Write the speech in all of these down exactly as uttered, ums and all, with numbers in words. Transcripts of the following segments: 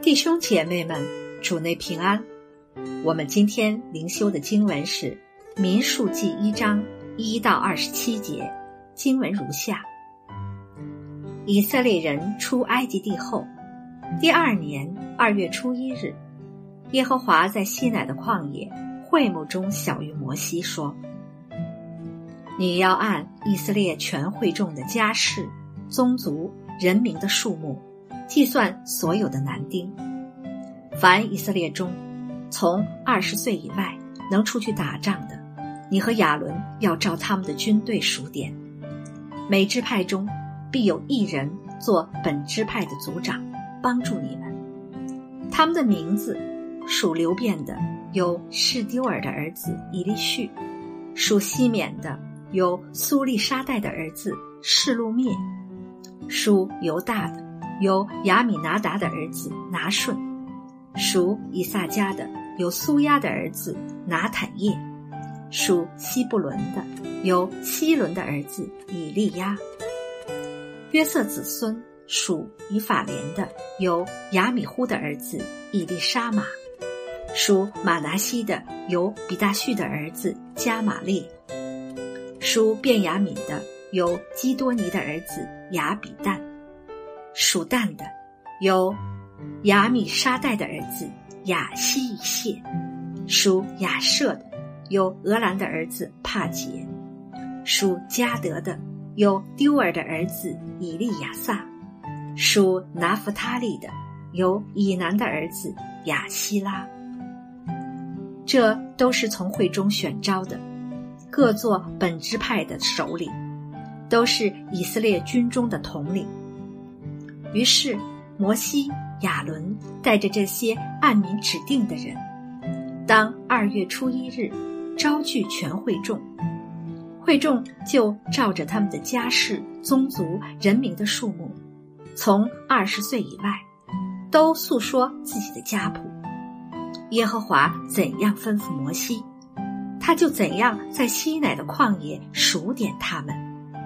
弟兄姐妹们，主内平安。我们今天灵修的经文是民数记一章一到二十七节，经文如下：以色列人出埃及地后，第二年二月初一日，耶和华在西乃的旷野会幕中晓谕摩西说：你要按以色列全会众的家室、宗族、人民的数目计算所有的男丁，凡以色列中从二十岁以外能出去打仗的，你和亚伦要照他们的军队数点。每支派中必有一人做本支派的族长，帮助你们。他们的名字属流便的有示丢尔的儿子以利续，属西缅的有苏利沙代的儿子示路灭，属犹大的有亚米拿达的儿子拿顺，属以萨迦的有苏亚的儿子拿坦叶，属西布伦的有希伦的儿子以利亚。约瑟子孙属以法莲的有亚米忽的儿子以利沙玛，属马拿西的有比大叙的儿子加玛列，属便雅悯的有基多尼的儿子亚比旦，属但的有亚米沙代的儿子亚希以谢，属亚舍的有俄兰的儿子帕杰，属迦得的有丢尔的儿子以利亚撒，属拿弗他利的有以南的儿子亚希拉。这都是从会中选召的，各做本支派的首领，都是以色列军中的统领。于是摩西、亚伦带着这些按名指定的人，当二月初一日招聚全会众，会众就照着他们的家室、宗族、人民的数目，从二十岁以外，都诉说自己的家谱。耶和华怎样吩咐摩西，他就怎样在西乃的旷野数点他们。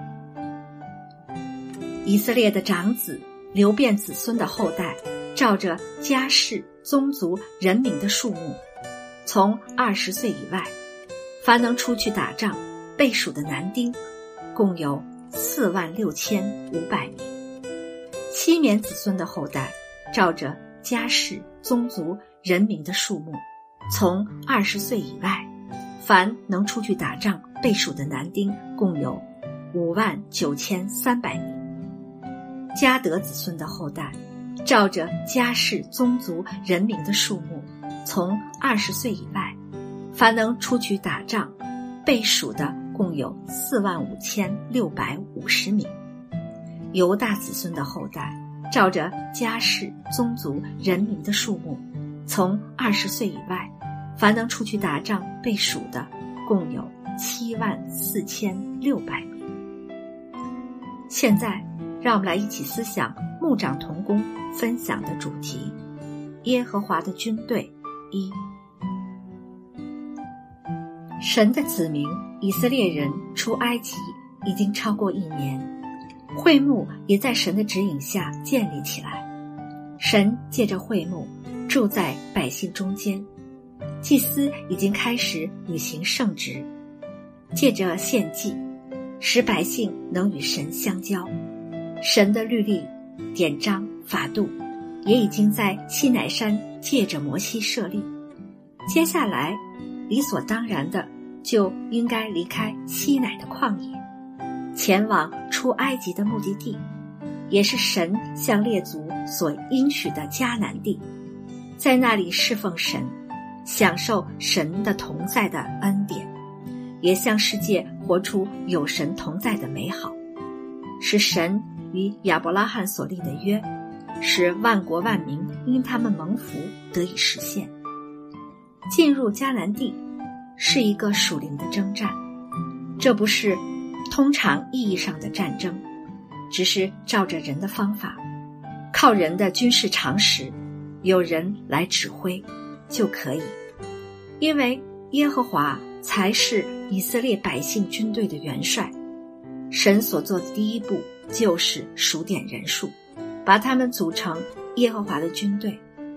以色列的长子流便子孙的后代，照着家室、宗族、人民的数目，从二十岁以外，凡能出去打仗被数的男丁，共有四万六千五百名。西缅子孙的后代，照着家室、宗族、人民的数目，从二十岁以外，凡能出去打仗被数的男丁，共有五万九千三百名。迦得子孙的后代，照着家室、宗族、人民的数目，从二十岁以外，凡能出去打仗被数的共有四万五千六百五十名。犹大子孙的后代，照着家室、宗族、人民的数目，从二十岁以外，凡能出去打仗被数的共有七万四千六百名。现在让我们来一起思想牧长同工分享的主题：耶和华的军队一。神的子民以色列人出埃及已经超过一年，会幕也在神的指引下建立起来。神借着会幕住在百姓中间，祭司已经开始履行圣职，借着献祭使百姓能与神相交。神的律例、典章、法度也已经在西乃山借着摩西设立。接下来理所当然的就应该离开西乃的旷野，前往出埃及的目的地，也是神向列祖所应许的迦南地，在那里侍奉神，享受神的同在的恩典，也向世界活出有神同在的美好，使神与亚伯拉罕所立的约，使万国万民因他们蒙福得以实现。进入迦南地是一个属灵的征战，这不是通常意义上的战争，只是照着人的方法，靠人的军事常识，有人来指挥就可以。因为耶和华才是以色列百姓军队的元帅，神所做的第一步就是数点人数，把他们组成耶和华的军队，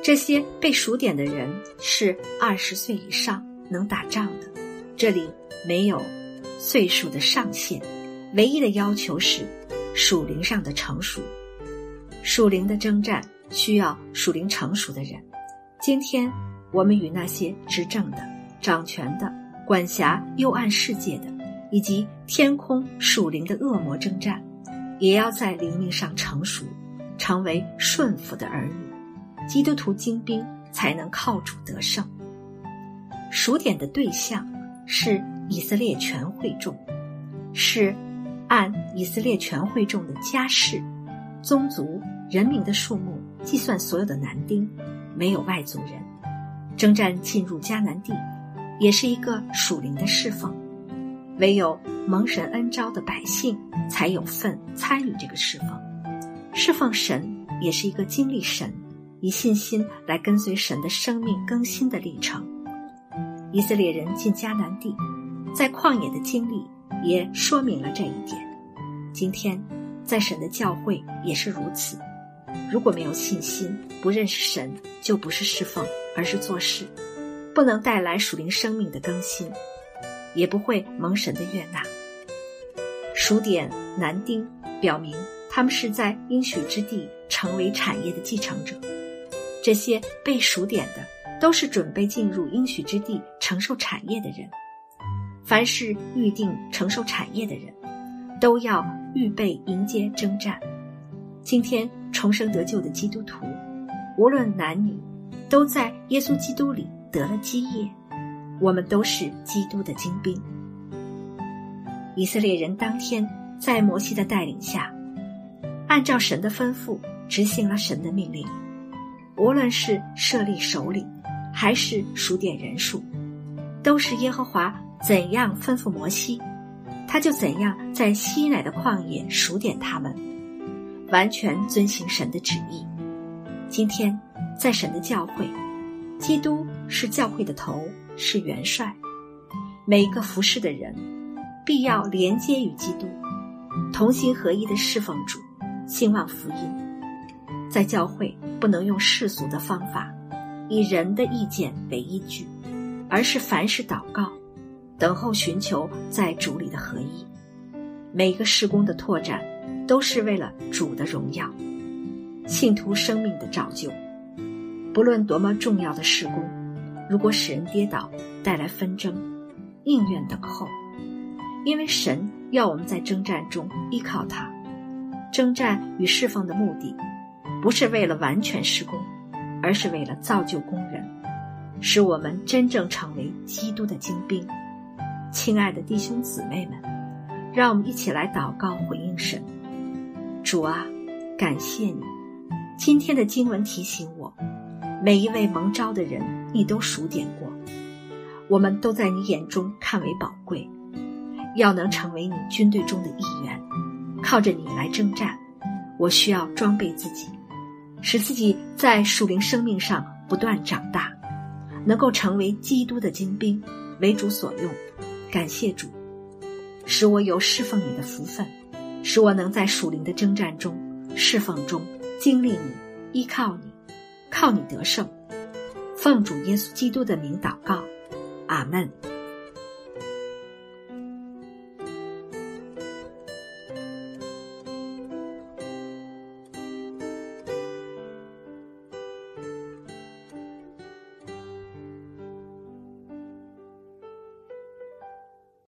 这些被数点的人是二十岁以上能打仗的，这里没有岁数的上限，唯一的要求是属灵上的成熟。属灵的征战需要属灵成熟的人。今天我们与那些执政的、掌权的、管辖幽暗世界的以及天空属灵的恶魔征战，也要在灵命上成熟，成为顺服的儿女。基督徒精兵才能靠主得胜。数点的对象是以色列全会众，是按以色列全会众的家世、宗族、人民的数目计算所有的男丁，没有外族人。征战进入迦南地也是一个属灵的侍奉，唯有蒙神恩召的百姓才有份参与这个侍奉。侍奉神也是一个经历神，以信心来跟随神的生命更新的历程。以色列人进迦南地，在旷野的经历也说明了这一点。今天在神的教会也是如此，如果没有信心，不认识神，就不是侍奉，而是做事，不能带来属灵生命的更新，也不会蒙神的悦纳。数点男丁表明他们是在应许之地成为产业的继承者。这些被数点的都是准备进入应许之地承受产业的人。凡是预定承受产业的人，都要预备迎接征战。今天重生得救的基督徒，无论男女，都在耶稣基督里得了基业，我们都是基督的精兵。以色列人当天在摩西的带领下，按照神的吩咐执行了神的命令，无论是设立首领还是数点人数，都是耶和华怎样吩咐摩西，他就怎样在西乃的旷野数点他们，完全遵行神的旨意。今天在神的教会，基督是教会的头，是元帅，每一个服侍的人必要连接于基督，同心合一的侍奉主，兴旺福音。在教会不能用世俗的方法，以人的意见为依据，而是凡事祷告，等候寻求在主里的合一。每一个事工的拓展都是为了主的荣耀，信徒生命的造就。不论多么重要的事工，如果使人跌倒，带来纷争，宁愿等候，因为神要我们在征战中依靠他。征战与侍奉的目的不是为了完全事工，而是为了造就工人，使我们真正成为基督的精兵。亲爱的弟兄姊妹们，让我们一起来祷告回应神。主啊，感谢你，今天的经文提醒我，每一位蒙召的人你都数点过，我们都在你眼中看为宝贵，要能成为你军队中的一员，靠着你来征战。我需要装备自己，使自己在属灵生命上不断长大，能够成为基督的精兵，为主所用。感谢主，使我有侍奉你的福分，使我能在属灵的征战中、侍奉中经历你，依靠你，靠你得胜。奉主耶稣基督的名祷告，阿们。